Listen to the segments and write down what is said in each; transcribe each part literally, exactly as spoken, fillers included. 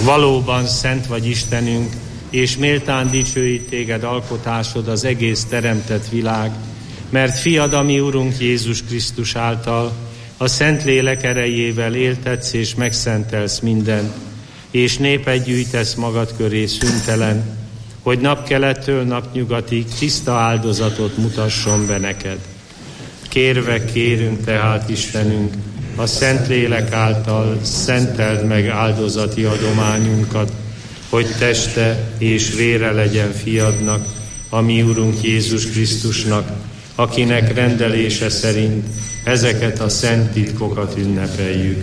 Valóban szent vagy Istenünk, és méltán dicsőít téged alkotásod az egész teremtett világ, mert fiad, a mi Urunk Jézus Krisztus által, a Szentlélek erejével éltetsz és megszentelsz mindent, és népet gyűjtesz magad köré szüntelen, hogy napkelettől napnyugatig tiszta áldozatot mutasson be neked. Kérve kérünk tehát, Istenünk, a Szentlélek által szenteld meg áldozati adományunkat, hogy teste és vére legyen fiadnak, a mi Urunk Jézus Krisztusnak, akinek rendelése szerint ezeket a szent titkokat ünnepeljük.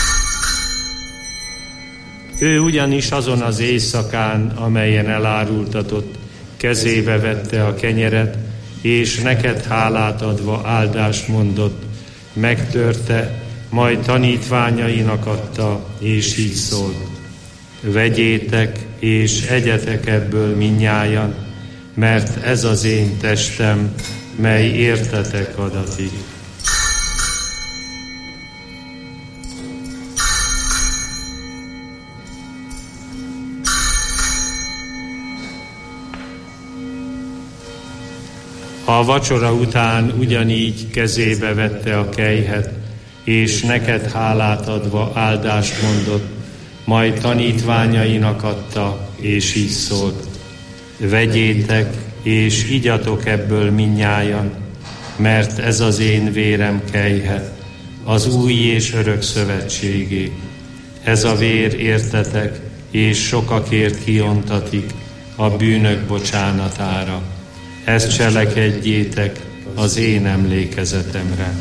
Ő ugyanis azon az éjszakán, amelyen elárultatott, kezébe vette a kenyeret, és neked hálát adva áldást mondott, megtörte, majd tanítványainak adta, és így szólt: vegyétek, és egyetek ebből mindnyájan, mert ez az én testem, mely értetek adatik. A vacsora után ugyanígy kezébe vette a kelyhet, és neked hálát adva áldást mondott, majd tanítványainak adta, és így szólt: vegyétek, és igyatok ebből mindnyájan, mert ez az én vérem kelyhe, az új és örök szövetségé. Ez a vér értetek, és sokakért kiontatik a bűnök bocsánatára. Ezt cselekedjétek az én emlékezetemre.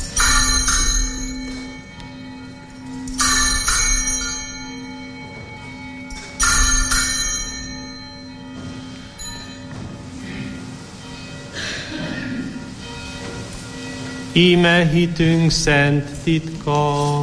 Íme hitünk szent titka.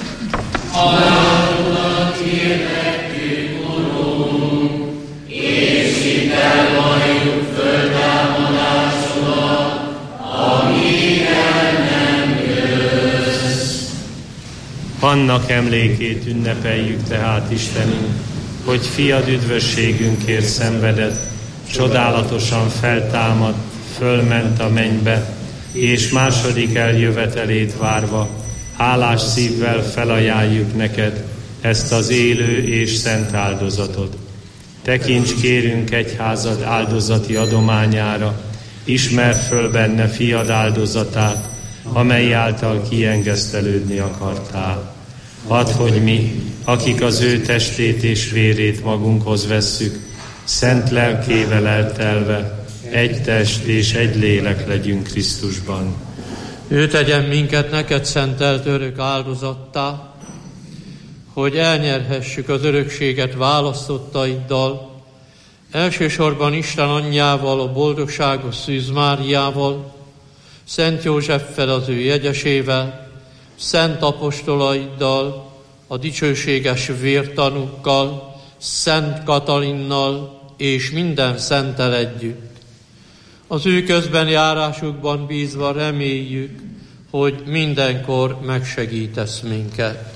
Halálodat hirdettük, Urunk, és hittel valljuk föltámadásodat, amíg el nem jössz. Annak emlékét ünnepeljük tehát, Istenünk, hogy fiad üdvösségünkért szenvedett, csodálatosan feltámadt, fölment a mennybe, és második eljövetelét várva, hálás szívvel felajánljuk neked ezt az élő és szent áldozatot. Tekints kérünk egyházad áldozati adományára, ismerd föl benne fiad áldozatát, amely által kiengesztelődni akartál. Add, hogy mi, akik az ő testét és vérét magunkhoz vesszük, szent lelkével eltelve, egy test és egy lélek legyünk Krisztusban. Ő tegyen minket neked szentelt örök áldozattá, hogy elnyerhessük az örökséget választottaiddal, elsősorban Isten anyjával, a boldogságos Szűz Máriával, Szent Józseffel az ő jegyesével, szent apostolaiddal, a dicsőséges vértanúkkal, Szent Katalinnal és minden szenttel együtt. Az ő közben járásukban bízva reméljük, hogy mindenkor megsegítesz minket.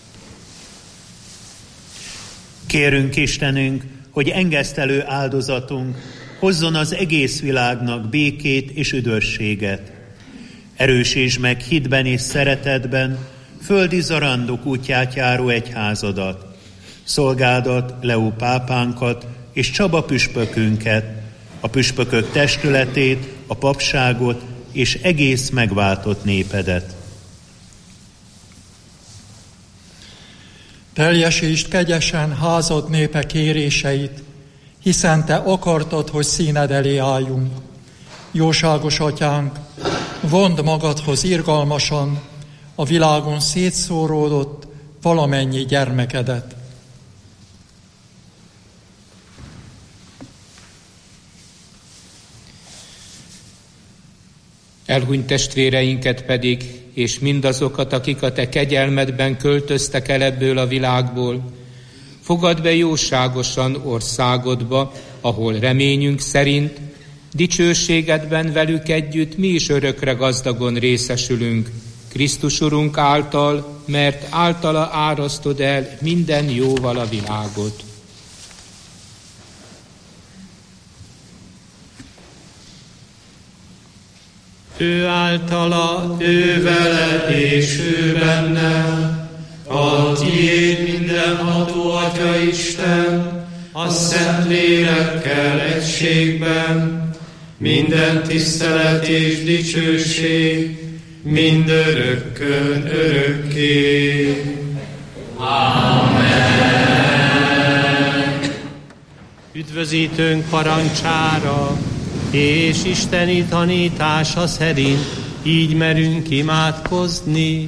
Kérünk, Istenünk, hogy engesztelő áldozatunk hozzon az egész világnak békét és üdvösséget. Erősítsd meg hitben és szeretetben földi zarándok útját járó egyházadat, szolgádat, Leó pápánkat és Csaba püspökünket, a püspökök testületét, a papságot és egész megváltott népedet. Teljesítsd kegyesen házad népe kéréseit, hiszen te akartad, hogy színed elé álljunk. Jóságos atyánk, vond magadhoz irgalmasan a világon szétszóródott valamennyi gyermekedet. Elhunyt testvéreinket pedig, és mindazokat, akik a te kegyelmedben költöztek el ebből a világból, fogadd be jóságosan országodba, ahol reményünk szerint dicsőségedben velük együtt mi is örökre gazdagon részesülünk Krisztus Urunk által, mert általa árasztod el minden jóval a világot. Ő általa, ő vele és ő benne, a tiéd mindenható Atya Isten, a Szent Lélekkel egységben, minden tisztelet és dicsőség, mindörökkön örökké. Amen. Üdvözítőnk parancsára és isteni tanítása szerint így merünk imádkozni.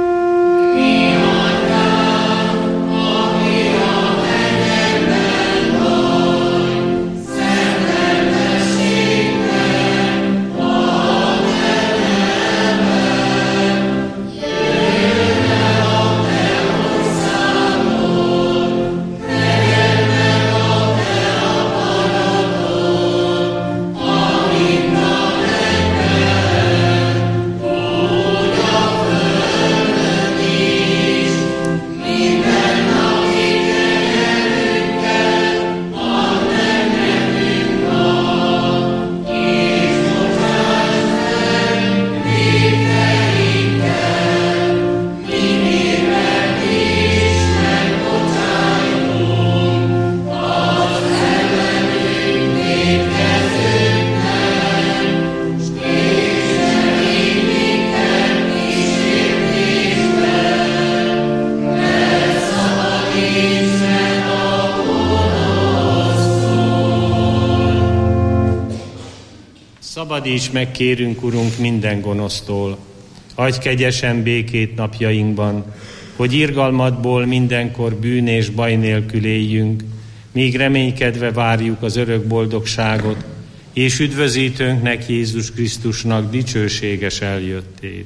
Szabadíts meg, kérünk, Urunk, minden gonosztól. Adj kegyesen békét napjainkban, hogy irgalmadból mindenkor bűn és baj nélkül éljünk, míg reménykedve várjuk az örök boldogságot, és üdvözítőnknek, Jézus Krisztusnak dicsőséges eljöttét.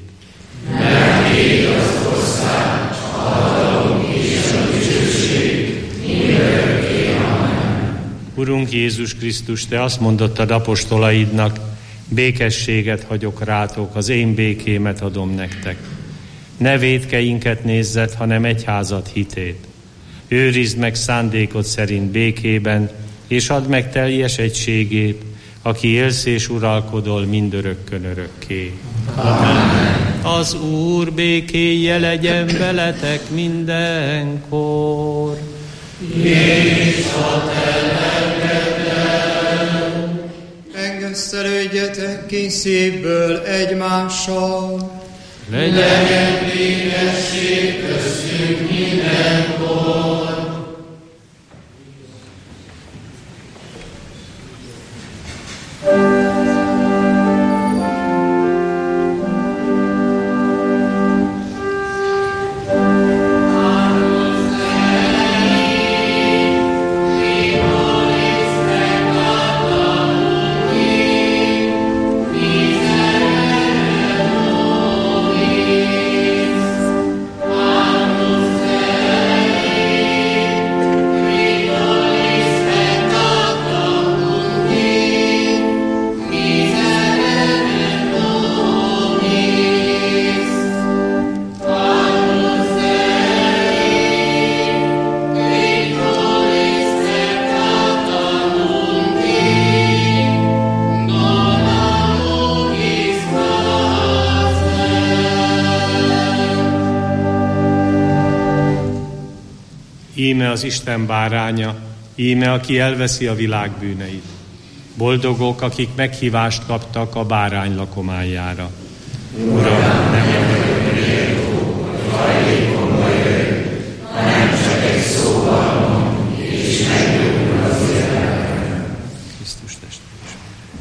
Mert ég az ország, a hatalom és a dicsőség, mindörökké. Amen. Urunk Jézus Krisztus, Te azt mondottad apostolaidnak, békességet hagyok rátok, az én békémet adom nektek. Ne vétkeinket nézzed, hanem egyházad hitét. Őrizd meg szándékod szerint békében, és add meg teljes egységét, aki élsz és uralkodol mindörökkön örökké. Amen. Az Úr békéje legyen veletek mindenkor. És a te lelkeddel. Engesztelődjetek ki szívből egymással. Legyen, Legyen békesség köztünk mindenkor. Íme az Isten báránya, íme aki elveszi a világ bűneit. Boldogok, akik meghívást kaptak a bárány lakományára. Uram, nem vagyok méltó, hogy hajlékomba jöjj, hanem csak egy szóval mondd, és meggyógyul az életem. Krisztus testvérem.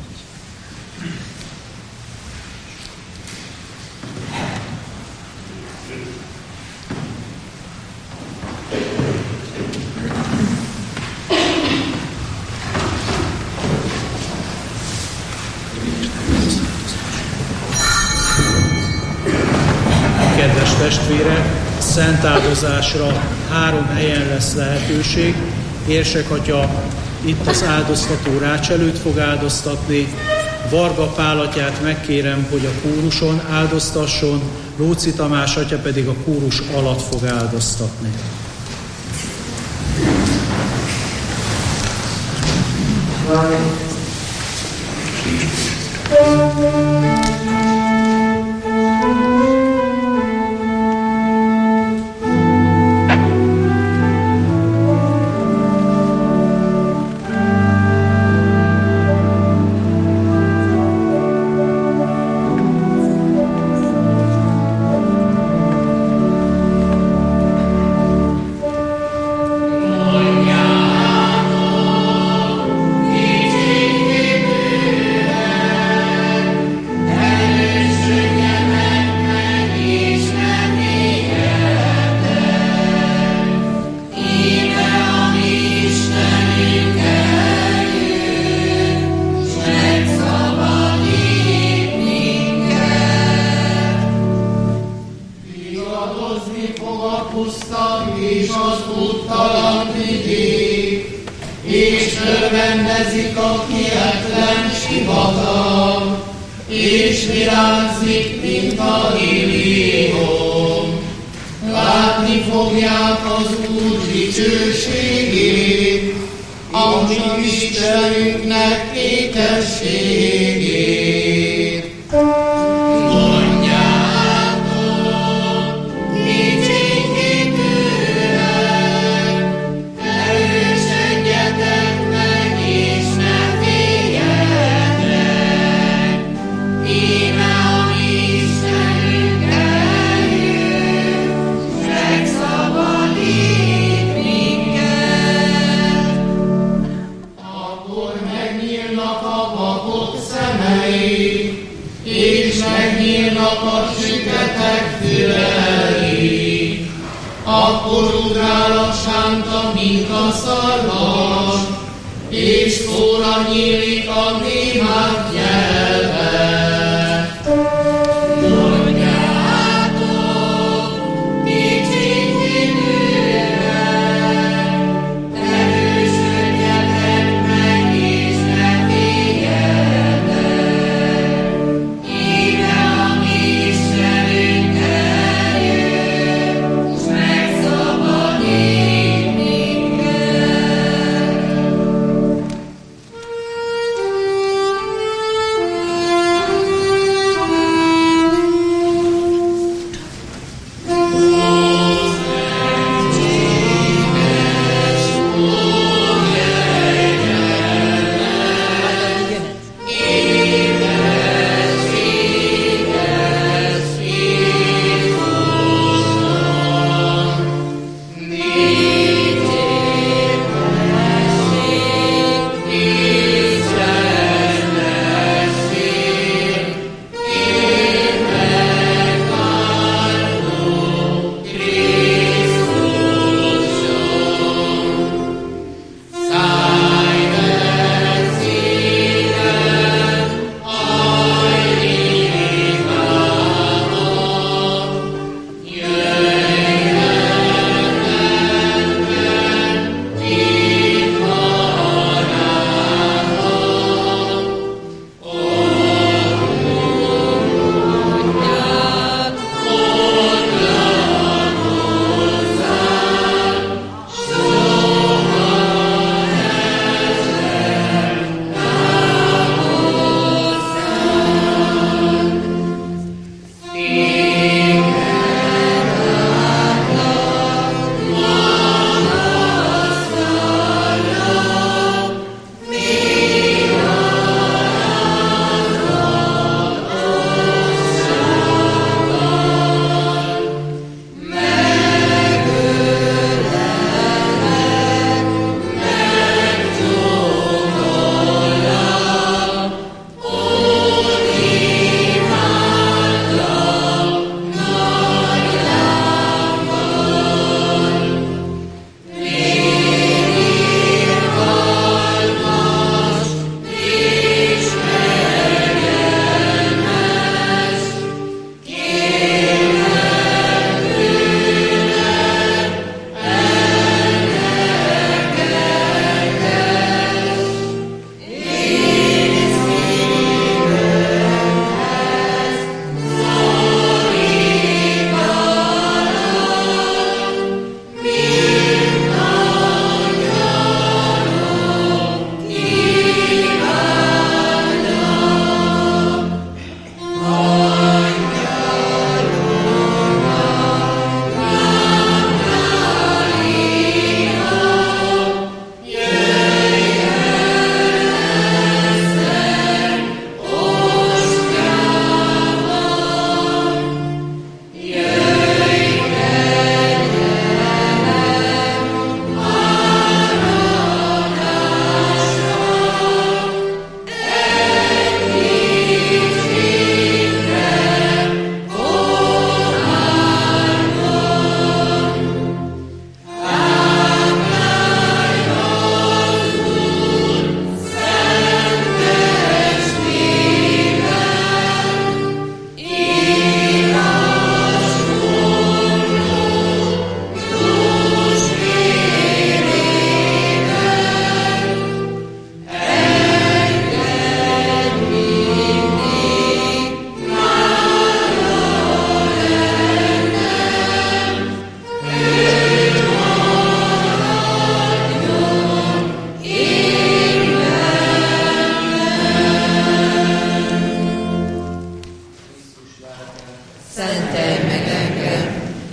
Kedves testvérek, szent áldozásra három helyen lesz lehetőség. Érsek atya itt az áldoztató rács előtt fog áldoztatni. Varga Pál atyát megkérem, hogy a kóruson áldoztasson, Lóczy Tamás atya pedig a kórus alatt fog áldoztatni.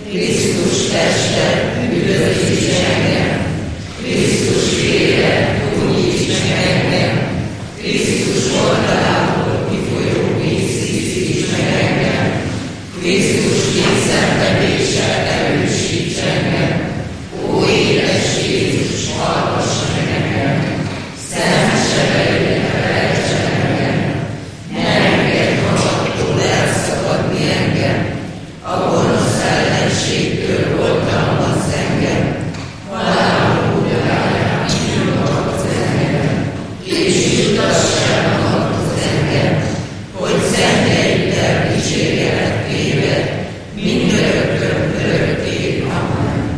Krisztus teste, üdvözíts engem, Krisztus vére, gyógyíts meg engem, Krisztus oldalából kifolyó víz tisztíts meg engem, Krisztus kétszenvedése erősíts engem, ó édes Jézus, hallgass meg engem, szent sebeidet felejts engem, ne engedj magadtól elszakadni engem, a gonosz ellenségtől oltalmazz engem, halál óráján nyugodsz engem, és jutass el magadhoz engem, hogy szenteiddel dicsérjelek téged, mindörökkön örökké. Amen.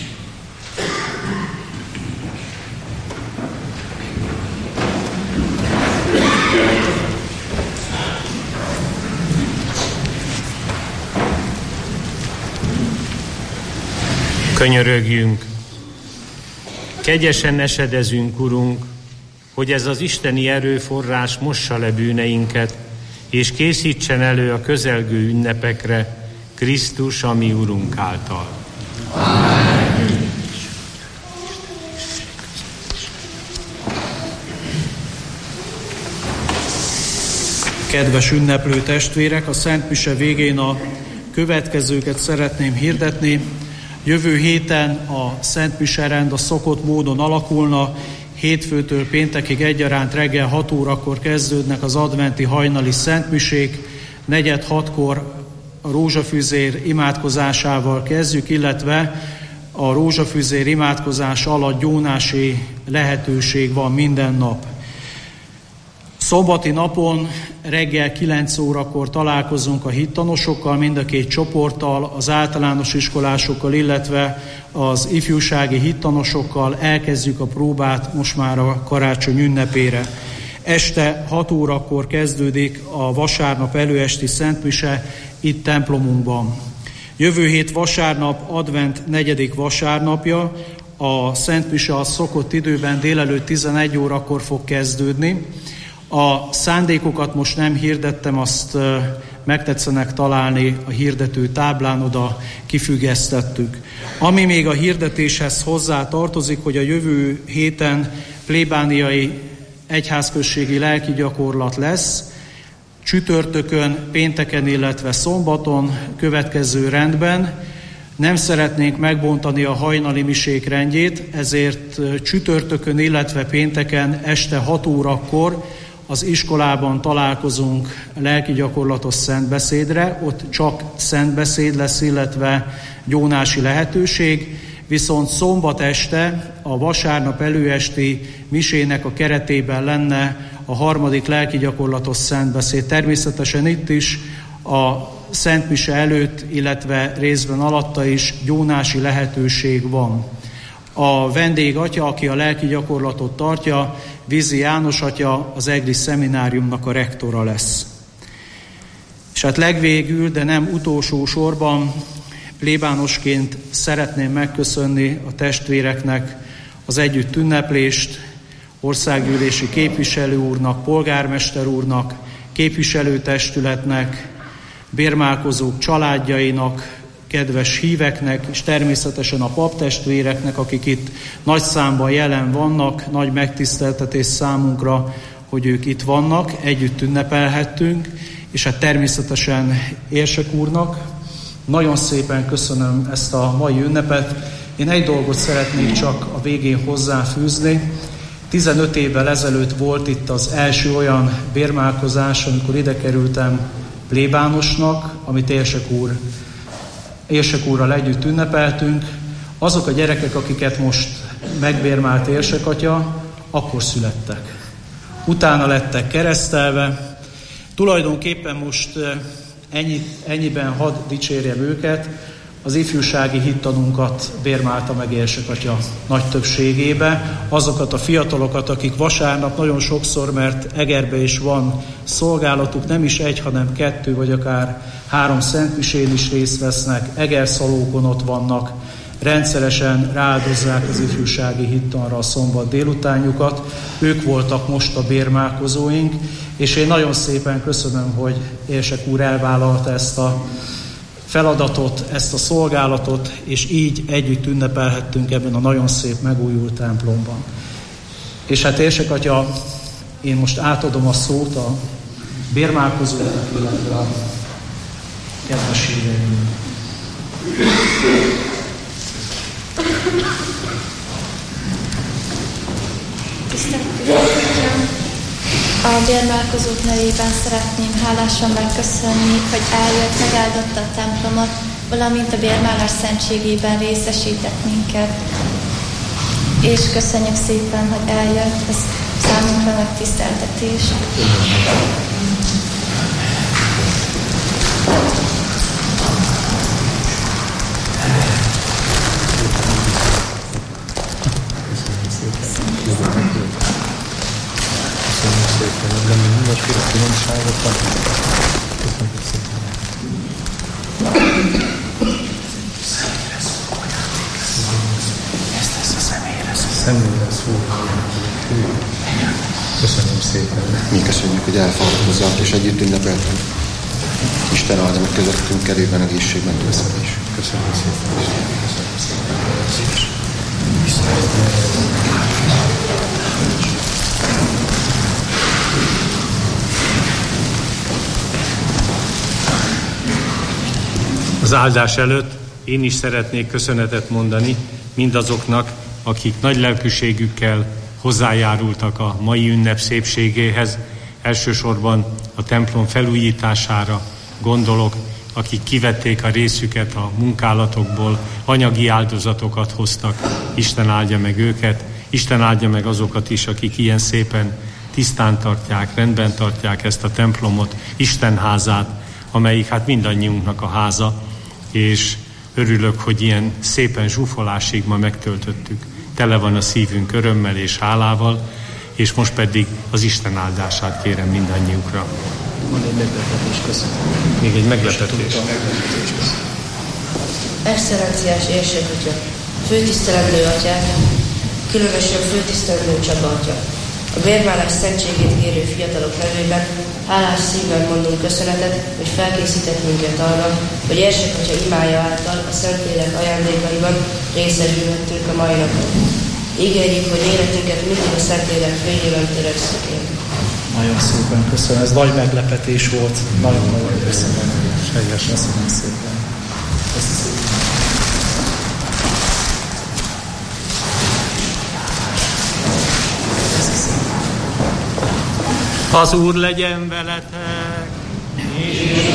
Könyörögjünk! Kegyesen esedezünk, Urunk, hogy ez az isteni erőforrás mossa le bűneinket, és készítsen elő a közelgő ünnepekre, Krisztus, a mi Urunk által. Amen. Kedves ünneplő testvérek, a Szentmise végén a következőket szeretném hirdetni. Jövő héten a Szentmise rend a szokott módon alakulna, hétfőtől péntekig egyaránt reggel hat órakor kezdődnek az adventi hajnali szentmisék, negyed hatkor a rózsafüzér imádkozásával kezdjük, illetve a rózsafüzér imádkozás alatt gyónási lehetőség van minden nap. Szombati napon reggel kilenc órakor találkozunk a hittanosokkal, mind a két csoporttal, az általános iskolásokkal, illetve az ifjúsági hittanosokkal. Elkezdjük a próbát most már a karácsony ünnepére. Este hat órakor kezdődik a vasárnap előesti szentmise itt templomunkban. Jövő hét vasárnap, advent negyedik vasárnapja, a szentmise a szokott időben délelőtt tizenegy órakor fog kezdődni. A szándékokat most nem hirdettem, azt megtetszenek találni a hirdető táblán, oda kifüggesztettük. Ami még a hirdetéshez hozzá tartozik, hogy a jövő héten plébániai egyházközségi lelki gyakorlat lesz, csütörtökön, pénteken, illetve szombaton következő rendben. Nem szeretnénk megbontani a hajnali misék rendjét, ezért csütörtökön, illetve pénteken este hat órakor az iskolában találkozunk lelki gyakorlatos szentbeszédre, ott csak szentbeszéd lesz, illetve gyónási lehetőség, viszont szombat este a vasárnap előesti misének a keretében lenne a harmadik lelki gyakorlatos szentbeszéd. Természetesen itt is a szentmise előtt, illetve részben alatta is gyónási lehetőség van. A vendégatya, aki a lelki gyakorlatot tartja, Vízi János atya, az egri szemináriumnak a rektora lesz. És hát legvégül, de nem utolsó sorban, plébánosként szeretném megköszönni a testvéreknek az együtt ünneplést, országgyűlési képviselő úrnak, polgármester úrnak, képviselőtestületnek, bérmálkozók családjainak, kedves híveknek, és természetesen a paptestvéreknek, akik itt nagy számban jelen vannak, nagy megtiszteltetés számunkra, hogy ők itt vannak, együtt ünnepelhettünk, és hát természetesen Érsek úrnak. Nagyon szépen köszönöm ezt a mai ünnepet. Én egy dolgot szeretnék csak a végén hozzáfűzni. tizenöt évvel ezelőtt volt itt az első olyan bérmálkozás, amikor ide kerültem plébánosnak, amit Érsek úr Érsek úrral együtt ünnepeltünk. Azok a gyerekek, akiket most megbérmált Érsek atya, akkor születtek. Utána lettek keresztelve. Tulajdonképpen most ennyi, ennyiben hadd dicsérjem őket. Az ifjúsági hittanunkat bérmálta meg Érsek atya nagy többségébe. Azokat a fiatalokat, akik vasárnap nagyon sokszor, mert Egerbe is van szolgálatuk, nem is egy, hanem kettő, vagy akár három szentmisén is részt vesznek, Egerszalókon ott vannak, rendszeresen rááldozzák az ifjúsági hittanra a szombat délutánjukat. Ők voltak most a bérmálkozóink, és én nagyon szépen köszönöm, hogy Érsek úr elvállalta ezt a feladatot, ezt a szolgálatot, és így együtt ünnepelhettünk ebben a nagyon szép megújult templomban. És hát Érsek atya, én most átadom a szót a bérmálkozóknak, illetve a kedvességeinknek. A bérmálkozók nevében szeretném hálásan megköszönni, hogy eljött, megáldotta a templomot, valamint a bérmálás szentségében részesített minket. És köszönjük szépen, hogy eljött, ez számunkra megtiszteltetés. Személyre szól. Köszönöm szépen. Mi köszönjük, hogy elfogadott hozzánk, és együtt ünnepeltünk. Isten áldja meg közöttünk kerében egészségben között is. Köszönöm szépen. Köszönöm szépen. Az áldás előtt én is szeretnék köszönetet mondani mindazoknak, akik nagy lelkűségükkel hozzájárultak a mai ünnep szépségéhez, elsősorban a templom felújítására gondolok, akik kivették a részüket a munkálatokból, anyagi áldozatokat hoztak. Isten áldja meg őket, Isten áldja meg azokat is, akik ilyen szépen tisztán tartják, rendben tartják ezt a templomot, Isten házát, amelyik hát mindannyiunknak a háza, és örülök, hogy ilyen szépen zsúfolásig ma megtöltöttük. Tele van a szívünk örömmel és hálával, és most pedig az Isten áldását kérem mindannyiukra. Van egy meglepetés, köszönöm. Még egy meglepetés. Excellenciás Érsek atya, főtisztelendő atyák, különösen főtisztelendő Csaba atya. A bérmálás szentségét kérő fiatalok nevében hálás szívvel mondunk köszönetet, hogy felkészített minket arra, hogy Érsek atya imája által a Szentlélek ajándékaiban részesülhettünk a mai napon. Ígérjük, hogy életünket mindig a Szentlélek fényében törekszünk én. Nagyon szépen köszönöm, ez nagy meglepetés volt, nagyon-nagyon köszönöm. Köszönöm szépen. Köszönöm. Az Úr legyen veletek, és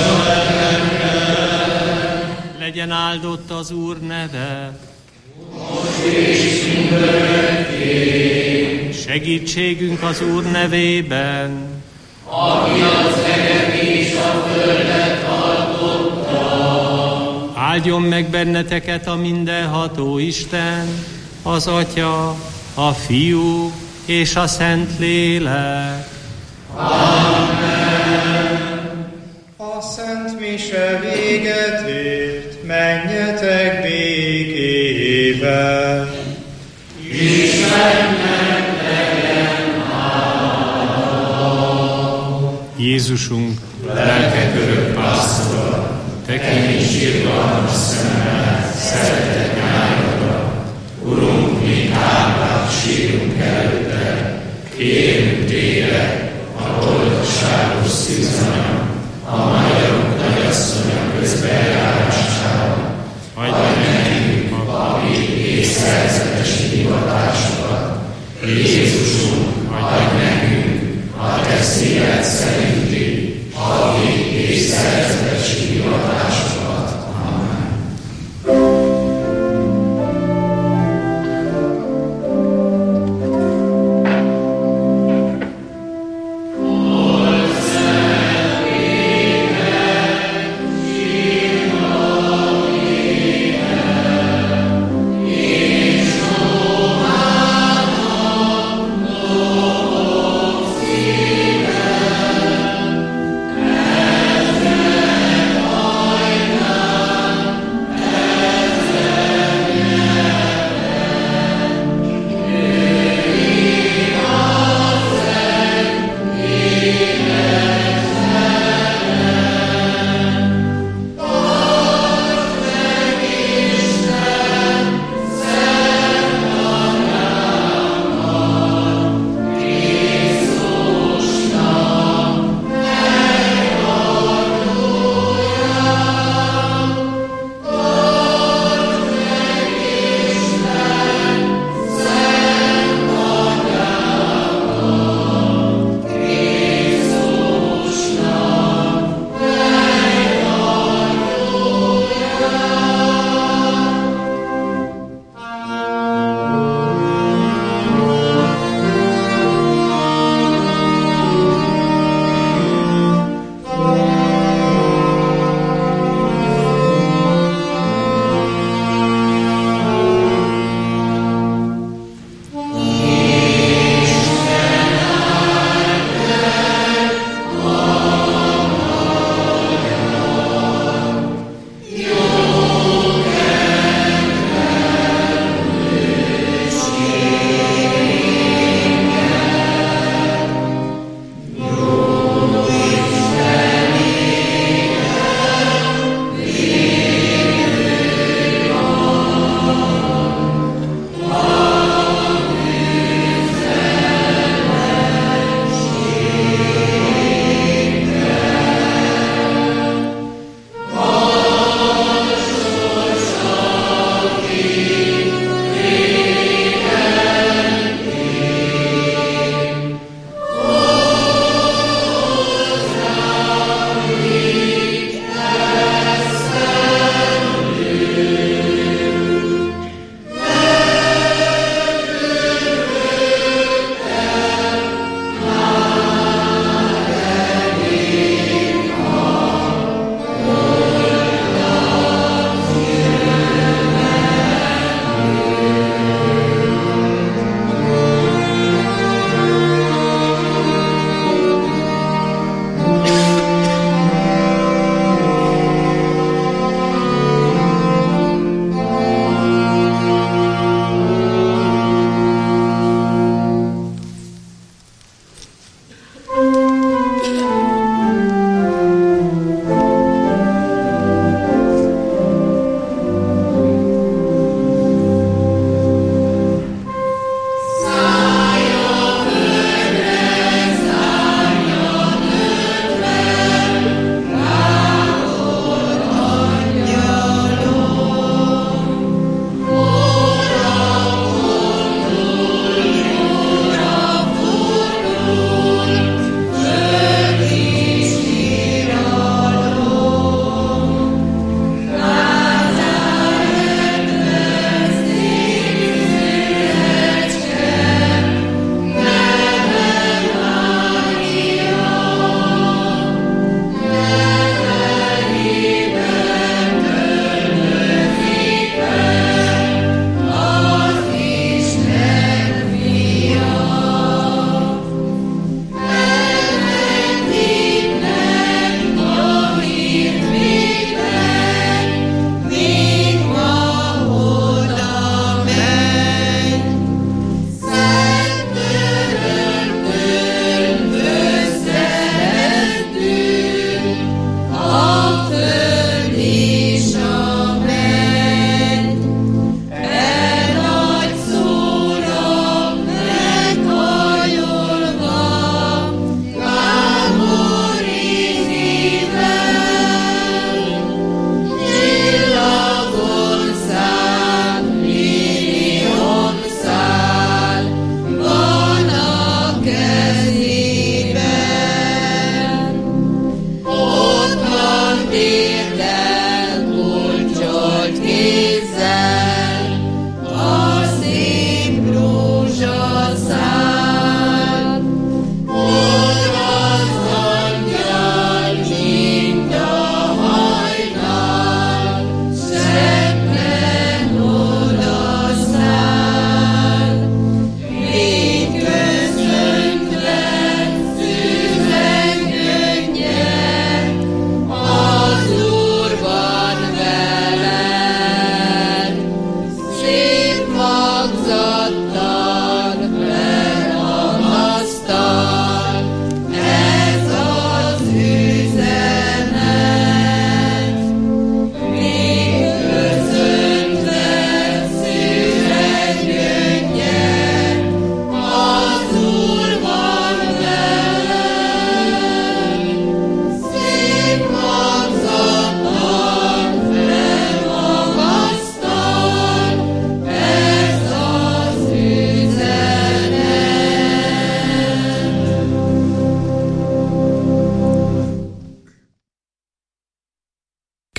legyen áldott az Úr neve. Most és mindörökké. Segítségünk az Úr nevében, aki az eget és a földet tartotta. Áldjon meg benneteket a mindenható Isten, az Atya, a Fiú és a Szentlélek. Amen. A Szent Mise véget ért, menjetek békével. Istennek legyen hála. Jézusunk, lelkek örök pásztor, tekints irgalmas szemmel, szeretett nyájadra. Urunk, mi hálát sírunk előtte, kérünk téged, a boldogságos szűzanyag, a magyarok nagyasszonya közbejárásával. Adj nekünk a papi és szerzetesi hivatásokat. Jézusunk, adj nekünk a te szíved szerinti papi és szerzetesi hivatásokat. Amen.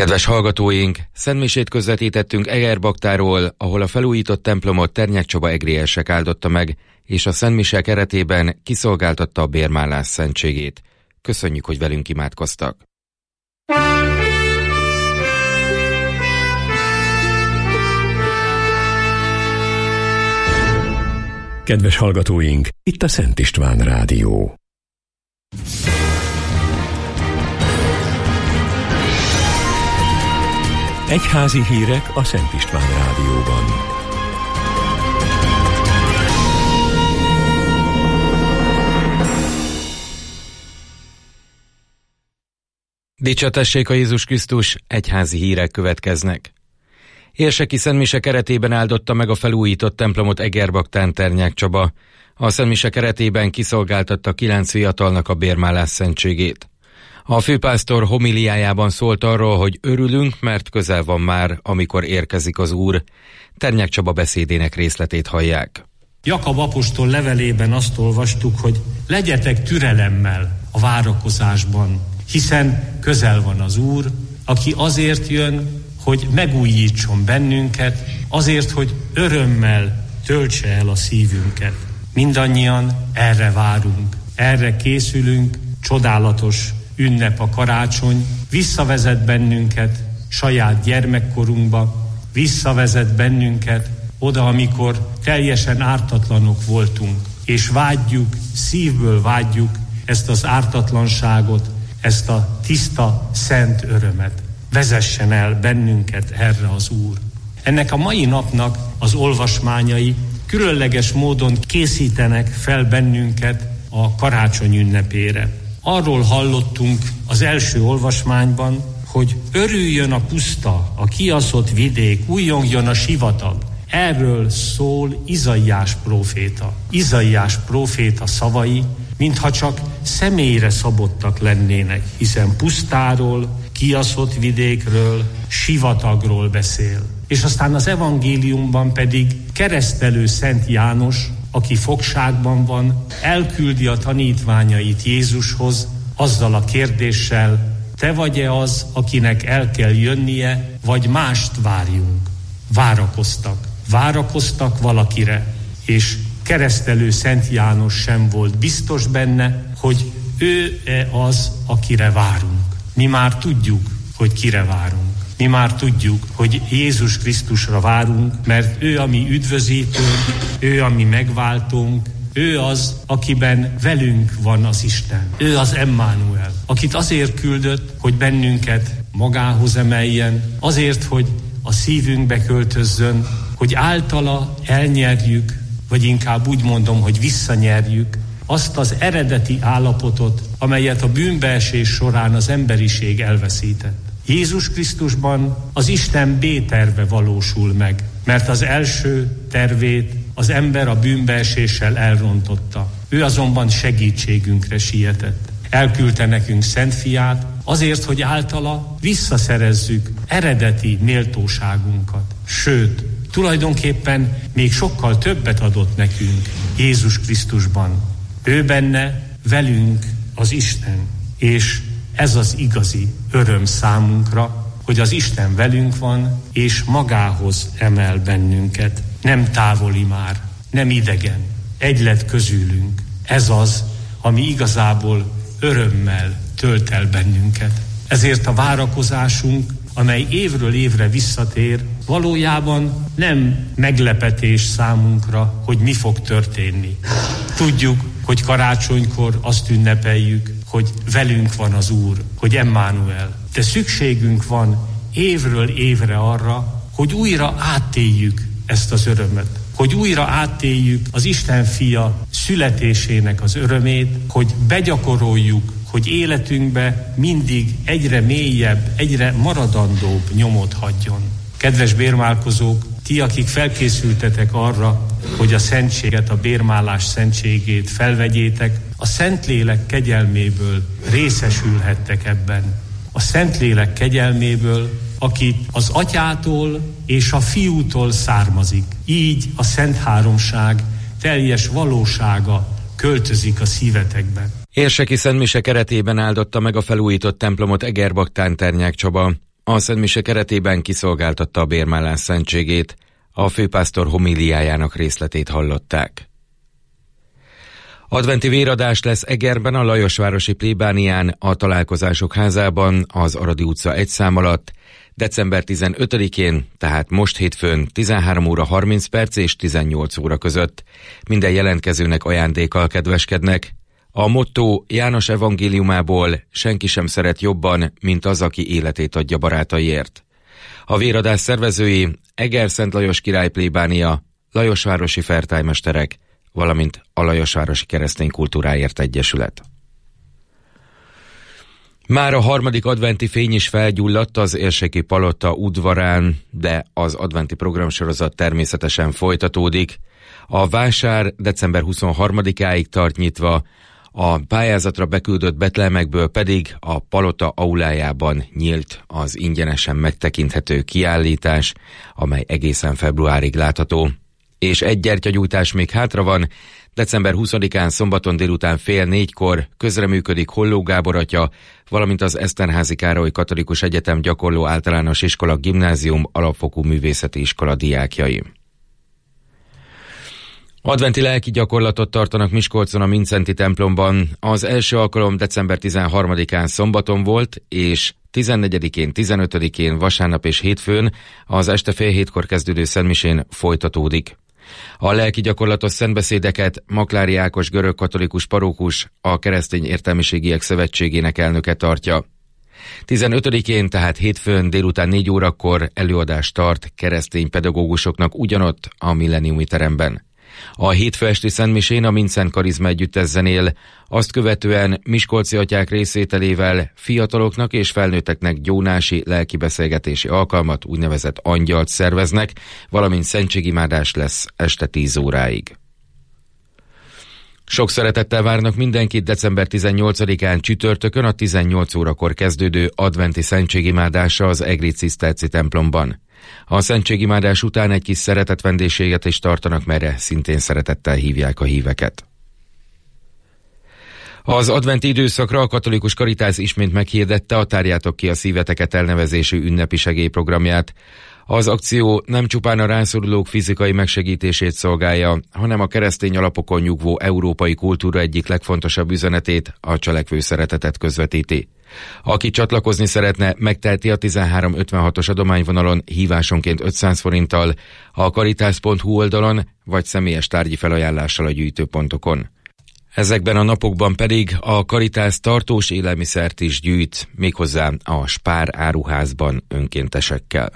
Kedves hallgatóink, szentmisét közvetítettünk Egerbaktáról, ahol a felújított templomot Ternyák Csaba egrielsek áldotta meg, és a szentmise keretében kiszolgáltatta a bérmálás szentségét. Köszönjük, hogy velünk imádkoztak! Kedves hallgatóink, itt a Szent István Rádió. Egyházi hírek a Szent István Rádióban. Dicsőtessék a Jézus Krisztus, egyházi hírek következnek. Érseki szentmise keretében áldotta meg a felújított templomot Egerbaktán Ternyák Csaba. A szentmise keretében kiszolgáltatta kilenc fiatalnak a bérmálás szentségét. A főpásztor homiliájában szólt arról, hogy örülünk, mert közel van már, amikor érkezik az Úr. Ternyák Csaba beszédének részletét hallják. Jakab apostol levelében azt olvastuk, hogy legyetek türelemmel a várakozásban, hiszen közel van az Úr, aki azért jön, hogy megújítson bennünket, azért, hogy örömmel töltse el a szívünket. Mindannyian erre várunk, erre készülünk, csodálatos ünnep a karácsony, visszavezet bennünket saját gyermekkorunkba, visszavezet bennünket oda, amikor teljesen ártatlanok voltunk, és vágyjuk, szívből vágyjuk ezt az ártatlanságot, ezt a tiszta, szent örömet. Vezessen el bennünket erre az Úr. Ennek a mai napnak az olvasmányai különleges módon készítenek fel bennünket a karácsony ünnepére. Arról hallottunk az első olvasmányban, hogy örüljön a puszta, a kiaszott vidék, újjongjon a sivatag. Erről szól Izaiás próféta. Izaiás próféta szavai, mintha csak személyre szabottak lennének, hiszen pusztáról, kiaszott vidékről, sivatagról beszél. És aztán az evangéliumban pedig keresztelő Szent János, aki fogságban van, elküldi a tanítványait Jézushoz azzal a kérdéssel, te vagy-e az, akinek el kell jönnie, vagy mást várjunk? Várakoztak. Várakoztak valakire, és keresztelő Szent János sem volt biztos benne, hogy ő-e az, akire várunk. Mi már tudjuk, hogy kire várunk. Mi már tudjuk, hogy Jézus Krisztusra várunk, mert ő a mi üdvözítőnk, ő a mi megváltónk, ő az, akiben velünk van az Isten. Ő az Emmanuel, akit azért küldött, hogy bennünket magához emeljen, azért, hogy a szívünkbe költözzön, hogy általa elnyerjük, vagy inkább úgy mondom, hogy visszanyerjük azt az eredeti állapotot, amelyet a bűnbeesés során az emberiség elveszített. Jézus Krisztusban az Isten B-terve valósul meg, mert az első tervét az ember a bűnbeeséssel elrontotta. Ő azonban segítségünkre sietett. Elküldte nekünk Szent Fiát, azért, hogy általa visszaszerezzük eredeti méltóságunkat. Sőt, tulajdonképpen még sokkal többet adott nekünk Jézus Krisztusban. Ő benne velünk az Isten, és ez az igazi öröm számunkra, hogy az Isten velünk van, és magához emel bennünket. Nem távoli már, nem idegen, egy lett közülünk. Ez az, ami igazából örömmel tölt el bennünket. Ezért a várakozásunk, amely évről évre visszatér, valójában nem meglepetés számunkra, hogy mi fog történni. Tudjuk, hogy karácsonykor azt ünnepeljük, hogy velünk van az Úr, hogy Emmanuel. De szükségünk van évről évre arra, hogy újra átéljük ezt az örömet. Hogy újra átéljük az Isten fia születésének az örömét, hogy begyakoroljuk, hogy életünkbe mindig egyre mélyebb, egyre maradandóbb nyomot hagyjon. Kedves bérmálkozók, ti, akik felkészültetek arra, hogy a szentséget, a bérmálás szentségét felvegyétek, a Szentlélek kegyelméből részesülhettek ebben. A Szentlélek kegyelméből, aki az Atyától és a Fiútól származik. Így a Szent Háromság teljes valósága költözik a szívetekbe. Érseki szentmise keretében áldotta meg a felújított templomot Egerbaktán Ternyák Csaba. a szentmise keretében kiszolgáltatta a bérmálás szentségét, a főpásztor homíliájának részletét hallották. Adventi véradás lesz Egerben, a Lajosvárosi plébánián, a Találkozások házában, az Aradi utca egy szám alatt, december tizenötödikén, tehát most hétfőn tizenhárom óra harminc perc és tizennyolc óra között. Minden jelentkezőnek ajándékkal kedveskednek. A motto János evangéliumából: senki sem szeret jobban, mint az, aki életét adja barátaiért. A véradás szervezői Eger Szent Lajos király plébánia, Lajosvárosi fertálymesterek, valamint a Lajosvárosi Keresztény Kultúráért Egyesület. Már a harmadik adventi fény is felgyulladt az Érséki Palota udvarán, de az adventi programsorozat természetesen folytatódik. A vásár december huszonharmadikáig tart nyitva, a pályázatra beküldött betlemekből pedig a palota aulájában nyílt az ingyenesen megtekinthető kiállítás, amely egészen februárig látható. És egy gyertyagyújtás még hátra van. december huszadikán szombaton délután fél négykor közreműködik Holló Gábor atya, valamint az Eszterházy Károly Katolikus Egyetem Gyakorló Általános Iskola Gimnázium Alapfokú Művészeti Iskola diákjai. Adventi lelki gyakorlatot tartanak Miskolcon a Mincenti templomban. Az első alkalom december tizenharmadikán szombaton volt, és tizennegyedikén, tizenötödikén vasárnap és hétfőn az este fél hétkor kezdődő szentmisén folytatódik. A lelki gyakorlatos szentbeszédeket Maklári Ákos görögkatolikus parókus, a Keresztény Értelmiségiek Szövetségének elnöke tartja. tizenötödikén, tehát hétfőn délután négy órakor előadást tart keresztény pedagógusoknak ugyanott a Millenniumi teremben. A hétfő esti szentmisén a Mincent Karizma együttes zenél, azt követően miskolci atyák részvételével fiataloknak és felnőtteknek gyónási lelkibeszélgetési alkalmat, úgynevezett angyalt szerveznek, valamint szentségimádás lesz este tíz óráig. Sok szeretettel várnak mindenkit december tizennyolcadikán csütörtökön a tizennyolc órakor kezdődő adventi szentségimádásra az Egri Ciszterci templomban. A szentségimádás után egy kis szeretett vendégséget is tartanak, melyre szintén szeretettel hívják a híveket. Az adventi időszakra a Katolikus Karitász ismét meghirdette a Tárjátok ki a szíveteket elnevezésű ünnepi segélyprogramját. Az akció nem csupán a rászorulók fizikai megsegítését szolgálja, hanem a keresztény alapokon nyugvó európai kultúra egyik legfontosabb üzenetét, a cselekvő szeretetet közvetíti. Aki csatlakozni szeretne, megteheti a tizenhárom ötvenhatos adományvonalon hívásonként ötszáz forinttal, a karitász pont hu oldalon, vagy személyes tárgyi felajánlással a gyűjtőpontokon. Ezekben a napokban pedig a Karitász tartós élelmiszert is gyűjt, méghozzá a Spár áruházban önkéntesekkel.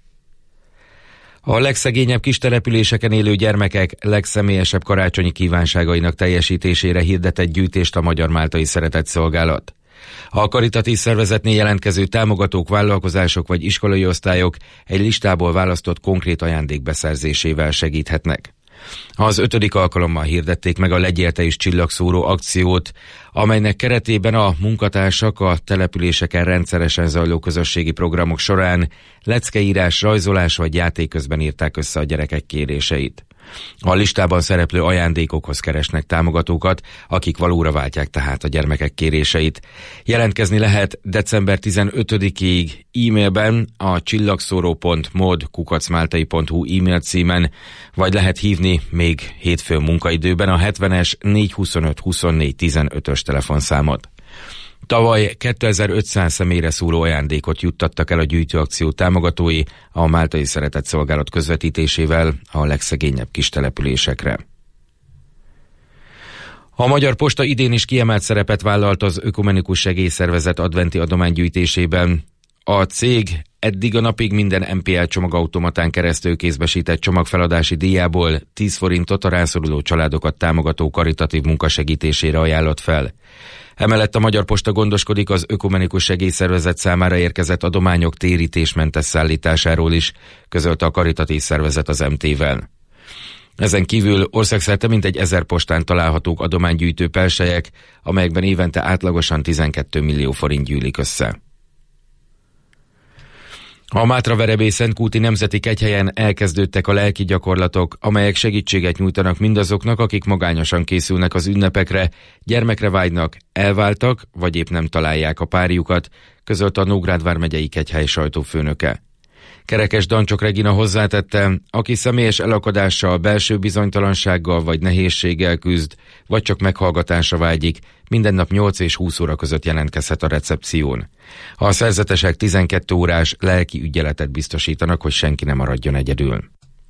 A legszegényebb kistelepüléseken élő gyermekek legszemélyesebb karácsonyi kívánságainak teljesítésére hirdetett gyűjtést a Magyar Máltai Szeretetszolgálat. A karitatív szervezetnél jelentkező támogatók, vállalkozások vagy iskolai osztályok egy listából választott konkrét ajándék beszerzésével segíthetnek. Az ötödik alkalommal hirdették meg a Legyél te is csillagszóró akciót, amelynek keretében a munkatársak a településeken rendszeresen zajló közösségi programok során leckeírás, rajzolás vagy játék közben írták össze a gyerekek kéréseit. A listában szereplő ajándékokhoz keresnek támogatókat, akik valóra váltják tehát a gyermekek kéréseit. Jelentkezni lehet december tizenötödikéig e-mailben a csillagszóró pont mod kukac máltai pont hu e-mail címen, vagy lehet hívni még hétfőn munkaidőben a hetvenes négyszázhuszonöt huszonnégy tizenötös telefonszámot. Tavaly kétezer-ötszáz személyre szóló ajándékot juttattak el a gyűjtőakció támogatói a Máltai Szeretetszolgálat közvetítésével a legszegényebb kistelepülésekre. A Magyar Posta idén is kiemelt szerepet vállalt az Ökumenikus Segélyszervezet adventi adománygyűjtésében. A cég eddig a napig minden em pé el csomagautomatán keresztül kézbesített csomagfeladási díjából tíz forintot a rászoruló családokat támogató karitatív munkasegítésére ajánlott fel. Emellett a Magyar Posta gondoskodik az Ökumenikus Segélyszervezet számára érkezett adományok térítésmentes szállításáról is, közölte a karitatív szervezet az em té-vel. Ezen kívül országszerte mintegy ezer postán találhatók adománygyűjtő pelselyek, amelyekben évente átlagosan tizenkét millió forint gyűlik össze. A Mátraverebély Szentkúti Nemzeti Kegyhelyen elkezdődtek a lelki gyakorlatok, amelyek segítséget nyújtanak mindazoknak, akik magányosan készülnek az ünnepekre, gyermekre vágynak, elváltak, vagy épp nem találják a párjukat, közölte a Nógrád vármegyei kegyhely sajtófőnöke. Kerekes Dancsok Regina hozzátette, aki személyes elakadással, belső bizonytalansággal vagy nehézséggel küzd, vagy csak meghallgatásra vágyik, minden nap nyolc és húsz óra között jelentkezhet a recepción. A szerzetesek tizenkét órás lelki ügyeletet biztosítanak, hogy senki ne maradjon egyedül.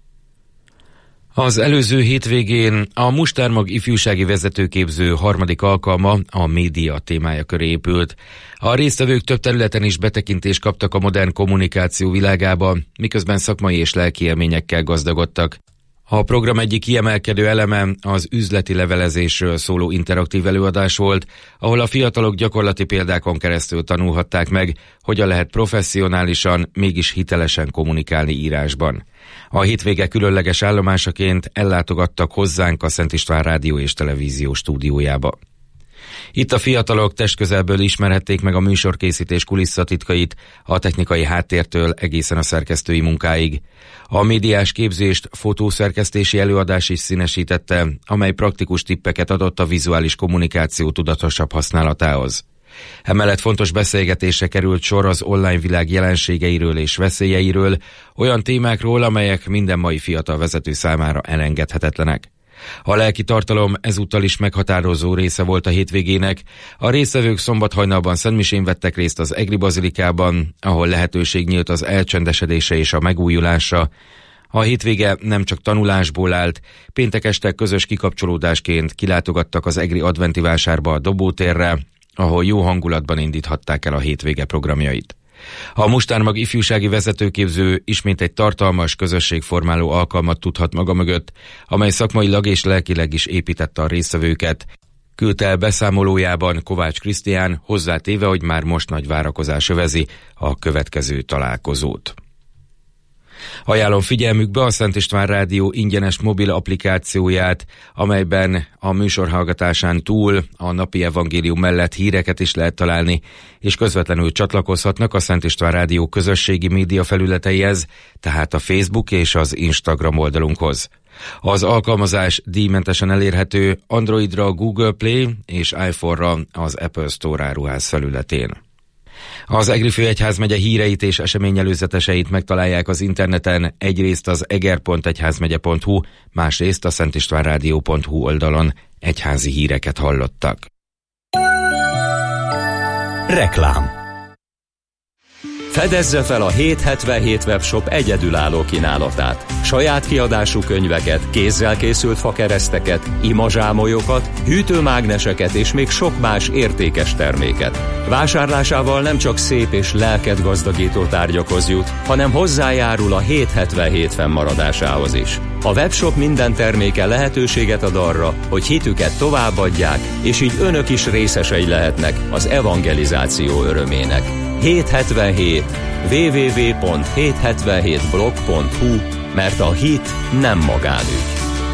Az előző hétvégén a Mustármag ifjúsági vezetőképző harmadik alkalma a média témája köré épült. A résztvevők több területen is betekintést kaptak a modern kommunikáció világába, miközben szakmai és lelki élményekkel gazdagodtak. A program egyik kiemelkedő eleme az üzleti levelezésről szóló interaktív előadás volt, ahol a fiatalok gyakorlati példákon keresztül tanulhatták meg, hogyan lehet professzionálisan, mégis hitelesen kommunikálni írásban. A hétvége különleges állomásaként ellátogattak hozzánk a Szent István Rádió és Televízió stúdiójába. Itt a fiatalok testközelből ismerhették meg a műsorkészítés kulisszatitkait, a technikai háttértől egészen a szerkesztői munkáig. A médiás képzést fotószerkesztési előadás is színesítette, amely praktikus tippeket adott a vizuális kommunikáció tudatosabb használatához. Emellett fontos beszélgetésre került sor az online világ jelenségeiről és veszélyeiről, olyan témákról, amelyek minden mai fiatal vezető számára elengedhetetlenek. A lelki tartalom ezúttal is meghatározó része volt a hétvégének. A résztvevők szombathajnalban szentmisén vettek részt az Egri Bazilikában, ahol lehetőség nyílt az elcsendesedésre és a megújulásra. A hétvége nem csak tanulásból állt, péntek este közös kikapcsolódásként kilátogattak az egri adventi vásárba a Dobótérre, ahol jó hangulatban indíthatták el a hétvége programjait. A Mustármag ifjúsági vezetőképző ismét egy tartalmas, közösségformáló alkalmat tudhat maga mögött, amely szakmailag és lelkileg is építette a résztvevőket. Küldte el beszámolójában Kovács Krisztián, hozzátéve, hogy már most nagy várakozás övezi a következő találkozót. Ajánlom figyelmükbe a Szent István Rádió ingyenes mobil applikációját, amelyben a műsorhallgatásán túl a napi evangélium mellett híreket is lehet találni, és közvetlenül csatlakozhatnak a Szent István Rádió közösségi média felületeihez, tehát a Facebook és az Instagram oldalunkhoz. Az alkalmazás díjmentesen elérhető Androidra a Google Play és iPhone-ra az Apple Store áruház felületén. Az Egri Főegyházmegye híreit és eseményelőzeteseit megtalálják az interneten, egyrészt az eger pont egyházmegye pont hu, másrészt a szentistvánrádió pont hu oldalon. Egyházi híreket hallottak. Reklám. Fedezze fel a hétszázhetvenhét webshop egyedülálló kínálatát. Saját kiadású könyveket, kézzel készült fakereszteket, imazsámolyokat, hűtőmágneseket és még sok más értékes terméket. Vásárlásával nem csak szép és lelket gazdagító tárgyakhoz jut, hanem hozzájárul a hétszázhetvenhét fennmaradásához is. A webshop minden terméke lehetőséget ad arra, hogy hitüket továbbadják, és így önök is részesei lehetnek az evangelizáció örömének. hétszázhetvenhét double-u double-u double-u pont hétszázhetvenhét blog pont hu, mert a hit nem magánügy.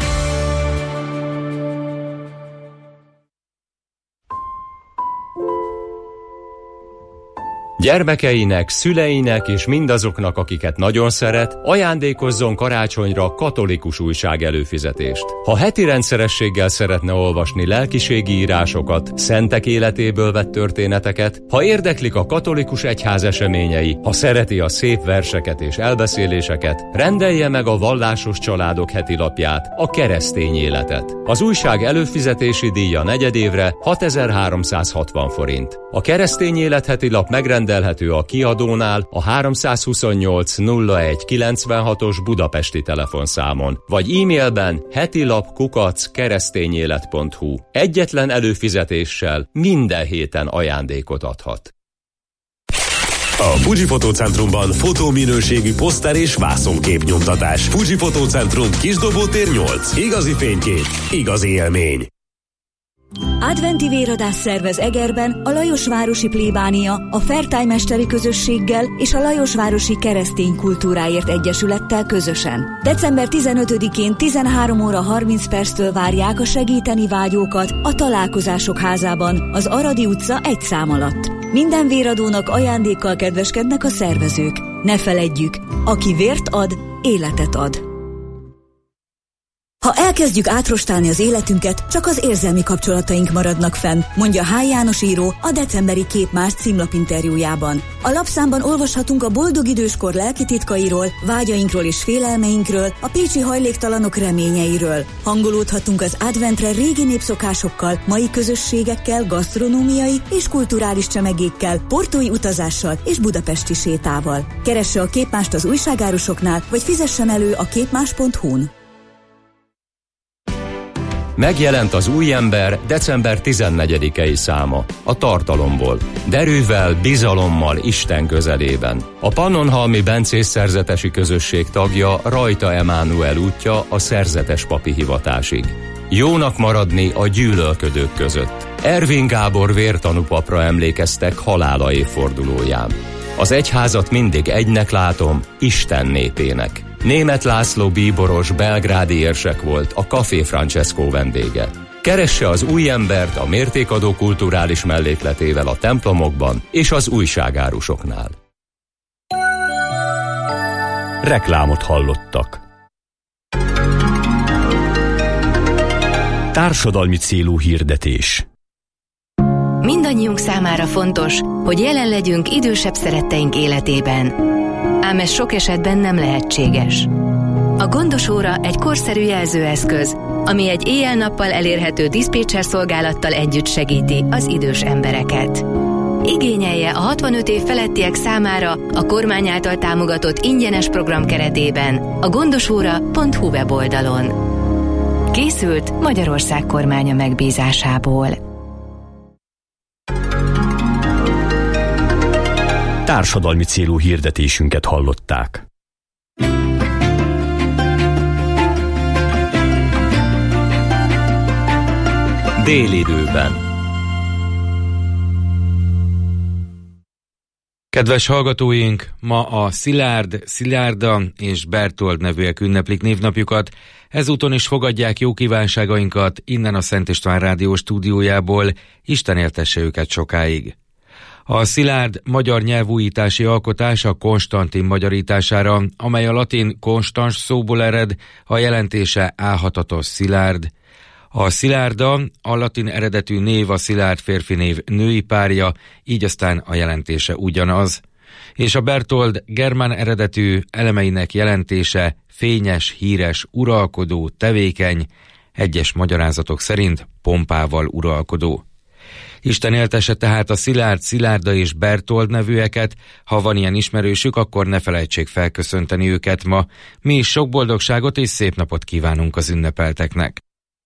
Gyermekeinek, szüleinek és mindazoknak, akiket nagyon szeret, ajándékozzon karácsonyra katolikus újság előfizetést. Ha heti rendszerességgel szeretne olvasni lelkiségi írásokat, szentek életéből vett történeteket, ha érdeklik a katolikus egyház eseményei, ha szereti a szép verseket és elbeszéléseket, rendelje meg a Vallásos Családok heti lapját, a Keresztény Életet. Az újság előfizetési díja negyedévre hatezer-háromszázhatvan forint. A Keresztény Élet heti lap megrendelhető a kiadónál a háromszázhuszonnyolc nulla egy kilencvenhatos budapesti telefonszámon, vagy e-mailben hetilap kukac keresztényélet pont hu. Egyetlen előfizetéssel minden héten ajándékot adhat. A Fuji Fotócentrumban fotóminőségű poszter és vászonkép-nyomtatás. Fuji Fotócentrum, Kisdobótér nyolc. Igazi fénykép, igazi élmény. Adventi véradás szervez Egerben a Lajosvárosi Plébánia, a Fertály-mesteri közösséggel és a Lajosvárosi Keresztény Kultúráért Egyesülettel közösen. december tizenötödikén tizenhárom óra harminc perctől várják a segíteni vágyókat a Találkozások házában, az Aradi utca egy szám alatt. Minden véradónak ajándékkal kedveskednek a szervezők. Ne feledjük, aki vért ad, életet ad. Ha elkezdjük átrostálni az életünket, csak az érzelmi kapcsolataink maradnak fenn, mondja H. János író a decemberi Képmás címlapinterjújában. A lapszámban olvashatunk a boldog időskor lelki titkairól, vágyainkról és félelmeinkről, a pécsi hajléktalanok reményeiről. Hangolódhatunk az adventre régi népszokásokkal, mai közösségekkel, gasztronómiai és kulturális csemegékkel, portói utazással és budapesti sétával. Keresse a Képmást az újságárusoknál, vagy fizessen elő a képmás pont hu-n. Megjelent az új ember december tizennegyedikei száma, a tartalomból. Derűvel, bizalommal Isten közelében. A Pannonhalmi Bencés szerzetesi közösség tagja Rajta Emánuel útja a szerzetes papi hivatásig. Jónak maradni a gyűlölködők között. Ervin Gábor vértanúpapra emlékeztek halála évfordulóján. Az egyházat mindig egynek látom, Isten népének. Németh László bíboros belgrádi érsek volt a Café Francesco vendége. Keresse az új embert a mértékadó kulturális mellékletével a templomokban és az újságárusoknál. Reklámot hallottak. Társadalmi célú hirdetés. Mindannyiunk számára fontos, hogy jelen legyünk idősebb szeretteink életében. Ám ez sok esetben nem lehetséges. A Gondos óra egy korszerű jelzőeszköz, ami egy éjjel-nappal elérhető diszpécser szolgálattal együtt segíti az idős embereket. Igényelje a hatvanöt év felettiek számára a kormány által támogatott ingyenes program keretében a gondosóra pont hu weboldalon. Készült Magyarország kormánya megbízásából. Társadalmi célú hirdetésünket hallották. Délidőben. Kedves hallgatóink, ma a Szilárd, Szilárda és Bertold nevűek ünneplik névnapjukat. Ezúton is fogadják jó kívánságainkat innen a Szent István Rádió stúdiójából. Isten éltesse őket sokáig. A szilárd magyar nyelvújítási alkotás a Konstantin magyarítására, amely a latin konstans szóból ered, a jelentése álhatatos szilárd. A Szilárda, a latin eredetű név a szilárd férfi név női párja, így aztán a jelentése ugyanaz. És a Bertold germán eredetű elemeinek jelentése fényes, híres, uralkodó, tevékeny, egyes magyarázatok szerint pompával uralkodó. Isten éltesse tehát a Szilárd, Szilárda és Bertold nevűeket, ha van ilyen ismerősük, akkor ne felejtsék felköszönteni őket ma. Mi is sok boldogságot és szép napot kívánunk az ünnepelteknek.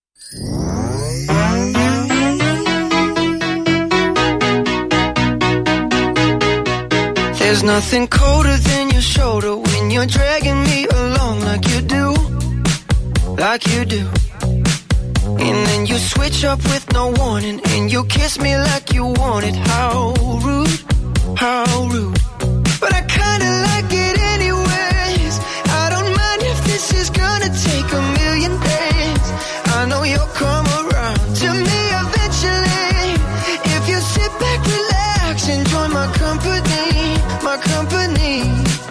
There's nothing colder than your shoulder when you're dragging me along like you do, like you do. And then you switch up with no warning and you kiss me like you want it. How rude, how rude. But I kinda like it anyways. I don't mind if this is gonna take a million days. I know you'll come around to me eventually. If you sit back, relax, enjoy my company, my company.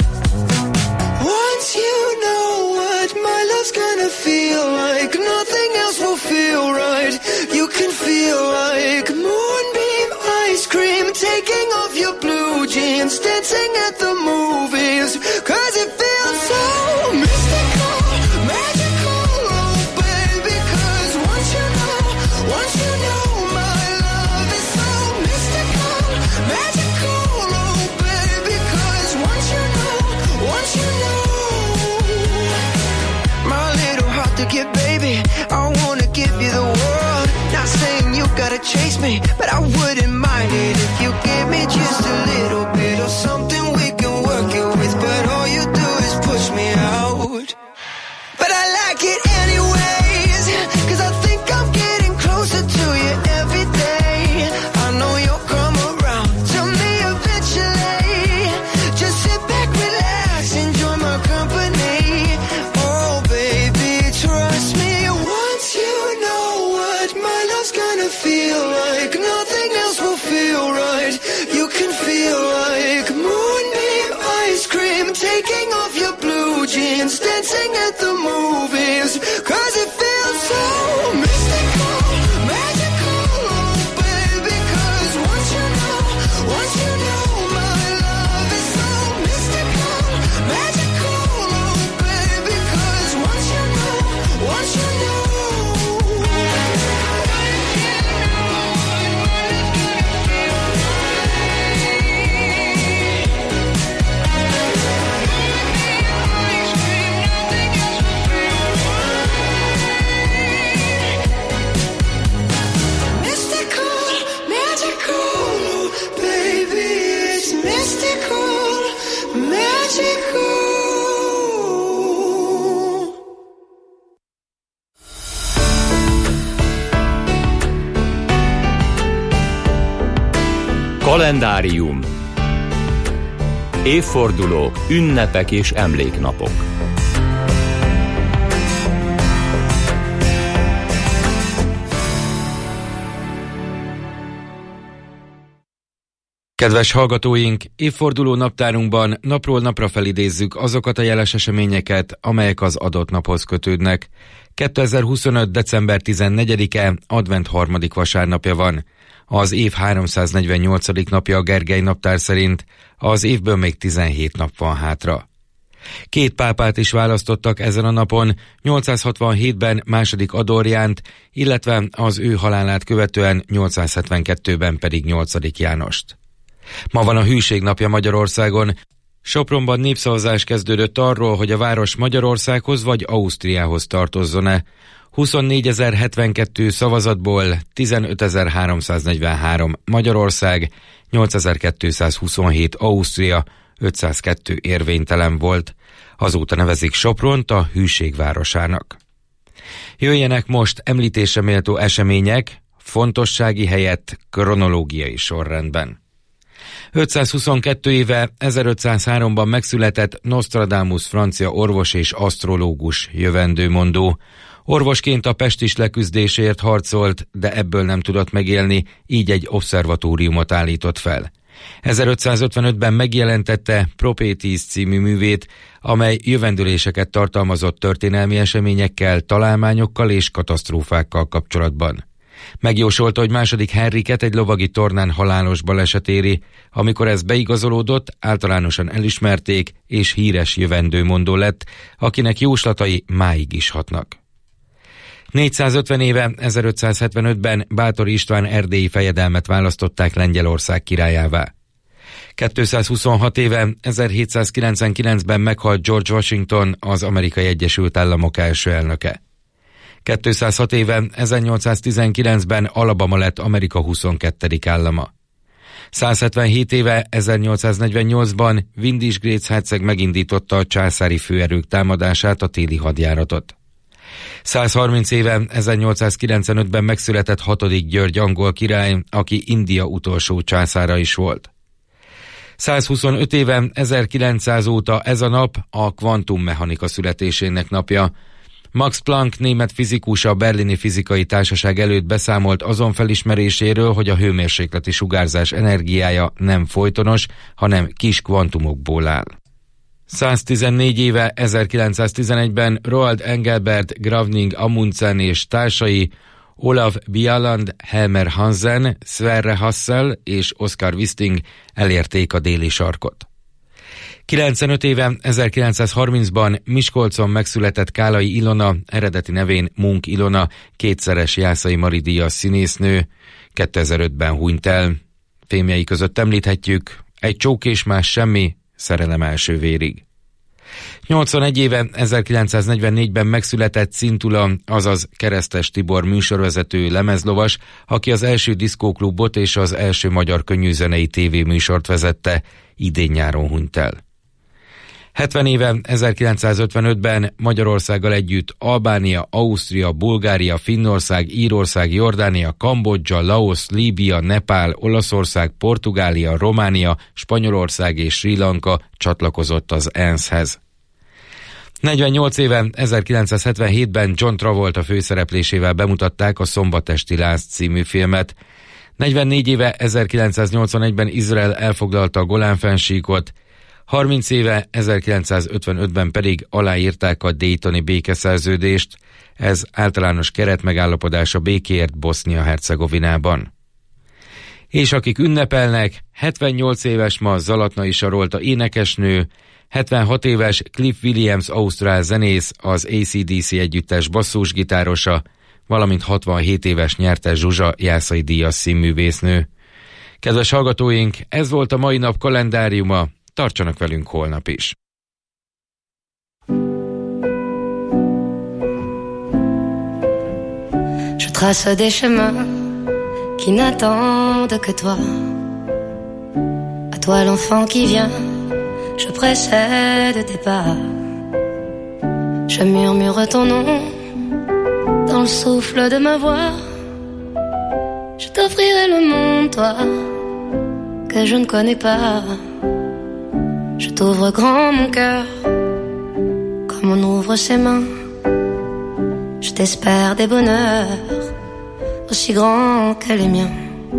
Once you know what my love's gonna feel like, nothing else will feel right. You can feel like moonbeam ice cream, taking off your blue jeans, dancing at the movies, cause it feels so mystical, magical, oh baby, cause once you know, once you know my love is so mystical, magical, oh baby, cause once you know, once you know my little heart to give, baby, I wanna give you the world. Not saying you gotta chase me, but I wouldn't mind it if you give me just a little bit of something we can work it with. But all you do is push me out. But I like it anyways, cause I think I'm getting closer to you every day. I know you'll come around to me eventually. Just sit back, relax, enjoy my company. Oh baby, trust me, once you know what my love's gonna feel like, nothing else will feel right. Kalendárium. Évfordulók, ünnepek és emléknapok. Kedves hallgatóink, évforduló naptárunkban napról napra felidézzük azokat a jeles eseményeket, amelyek az adott naphoz kötődnek. kétezer-huszonöt. december tizennegyedike, advent harmadik vasárnapja van. Az év háromszáznegyvennyolcadik napja a Gergely naptár szerint, az évből még tizenhét nap van hátra. Két pápát is választottak ezen a napon, nyolcszázhatvanhétben második Adorjánt, illetve az ő halálát követően nyolcszázhetvenkettőben pedig nyolcadik Jánost. Ma van a Hűség napja Magyarországon. Sopronban népszavazás kezdődött arról, hogy a város Magyarországhoz vagy Ausztriához tartozzon-e. huszonnégyezer-hetvenkettő szavazatból tizenötezer-háromszáznegyvenhárom Magyarország, nyolcezer-kétszázhuszonhét Ausztria, ötszázkettő érvénytelen volt. Azóta nevezik Sopront a Hűség városának. Jöjjenek most említésre méltó események, fontossági helyett kronológiai sorrendben. ötszázhuszonkettő éve ezerötszázháromban megszületett Nostradamus francia orvos és asztrológus jövendőmondó. Orvosként a pestis leküzdésért harcolt, de ebből nem tudott megélni, így egy obszervatóriumot állított fel. ezerötszázötvenötben megjelentette Propétis című művét, amely jövendőléseket tartalmazott történelmi eseményekkel, találmányokkal és katasztrófákkal kapcsolatban. Megjósolta, hogy második Henriket egy lovagi tornán halálos baleset éri. Amikor ez beigazolódott, általánosan elismerték, és híres jövendőmondó lett, akinek jóslatai máig is hatnak. négyszázötven éve ezerötszázhetvenötben Báthori István erdélyi fejedelmet választották Lengyelország királyává. kétszázhuszonhat éve ezerhétszázkilencvenkilencben meghalt George Washington, az Amerikai Egyesült Államok első elnöke. kétszázhat éve ezernyolcszáztizenkilencben Alabama lett Amerika huszonkettedik állama. százhetvenhét éve ezernyolcszáznegyvennyolcban Windisch-Graetz herceg megindította a császári főerők támadását, a téli hadjáratot. százharminc éve ezernyolcszázkilencvenötben megszületett hatodik György angol király, aki India utolsó császára is volt. százhuszonöt éve ezerkilencszáz óta ez a nap a kvantummechanika születésének napja. Max Planck német fizikus a Berlini Fizikai Társaság előtt beszámolt azon felismeréséről, hogy a hőmérsékleti sugárzás energiája nem folytonos, hanem kis kvantumokból áll. száztizennégy éve ezerkilencszáztizenegyben Roald Engelbert, Gravning Amundsen és társai Olav Bjaaland, Helmer Hansen, Sverre Hassel és Oskar Wisting elérték a déli sarkot. kilencvenöt éve ezerkilencszázharmincban Miskolcon megszületett Kálai Ilona, eredeti nevén Munk Ilona, kétszeres Jászai Mari díjas színésznő, kétezer-ötben hunyt el. Filmjei között említhetjük Egy csók és más semmi, Szerelem első vérig. nyolcvanegy éve ezerkilencszáznegyvennégyben megszületett Szintula, azaz Keresztes Tibor műsorvezető lemezlovas, aki az első diszkóklubot és az első magyar könnyűzenei tévéműsort vezette, idén-nyáron hunyt el. hetven éve ezerkilencszázötvenötben Magyarországgal együtt Albánia, Ausztria, Bulgária, Finnország, Írország, Jordánia, Kambodzsa, Laosz, Líbia, Nepál, Olaszország, Portugália, Románia, Spanyolország és Srí Lanka csatlakozott az é en es hez. negyvennyolc éve ezerkilencszázhetvenhétben John Travolta főszereplésével bemutatták a Szombatesti Láz című filmet. negyvennégy éve ezerkilencszáznyolcvanegyben Izrael elfoglalta a Golán-fennsíkot, harminc éve ezerkilencszázötvenötben pedig aláírták a Daytoni békeszerződést, ez általános keretmegállapodás a békéért Bosznia-Hercegovinában. És akik ünnepelnek, hetvennyolc éves ma Zalatnai Sarolta énekesnő, hetvenhat éves Cliff Williams ausztrál zenész, az á cé dé cé együttes basszusgitárosa, valamint hatvanhét éves Nyertes Zsuzsa Jászai díjas színművésznő. Kedves hallgatóink, ez volt a mai nap kalendáriuma, tartsanak velünk holnap is. Je trace des chemins qui n'attendent que toi. À toi l'enfant qui vient, je précède tes pas. Je murmure ton nom dans le souffle de ma voix. Je t'offrirai le monde, toi, que je ne connais pas. Je t'ouvre grand mon cœur, comme on ouvre ses mains. Je t'espère des bonheurs aussi grands que les miens.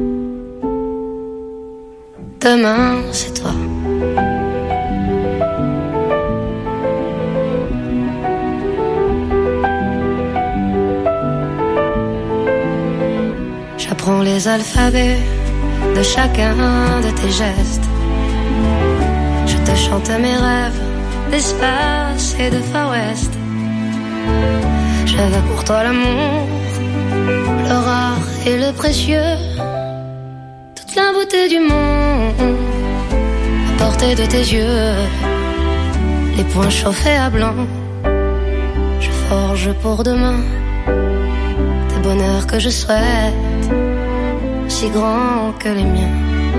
Demain, c'est toi. J'apprends les alphabets de chacun de tes gestes. Je te chante mes rêves d'espace et de Far West. Je veux pour toi l'amour, le rare et le précieux, toute la beauté du monde à portée de tes yeux. Les poings chauffés à blanc, je forge pour demain des bonheurs que je souhaite, si grands que les miens.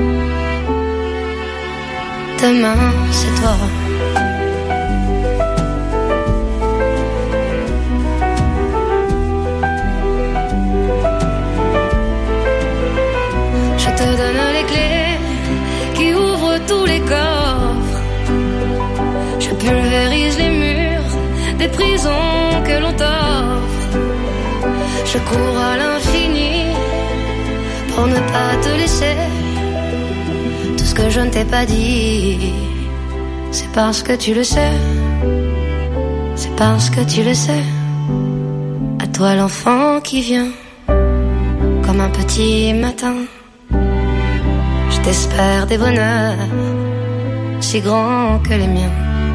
Demain, c'est toi. Je te donne les clés qui ouvrent tous les coffres. Je pulvérise les murs des prisons que l'on t'offre. Je cours à l'infini pour ne pas te laisser. Tout ce que je ne t'ai pas dit, c'est parce que tu le sais. C'est parce que tu le sais. À toi l'enfant qui vient comme un petit matin. Je t'espère des bonheurs si grands que les miens.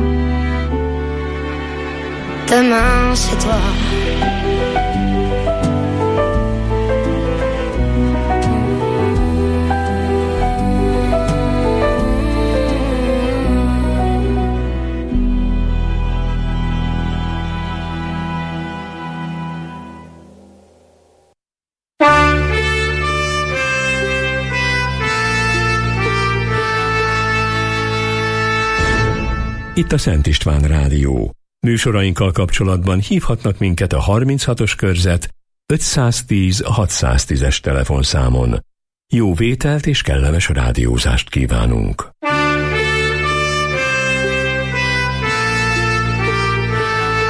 Demain c'est toi. Itt a Szent István Rádió. Műsorainkkal kapcsolatban hívhatnak minket a harminchatos körzet ötszáztíz hatszáztízes telefonszámon. Jó vételt és kellemes rádiózást kívánunk!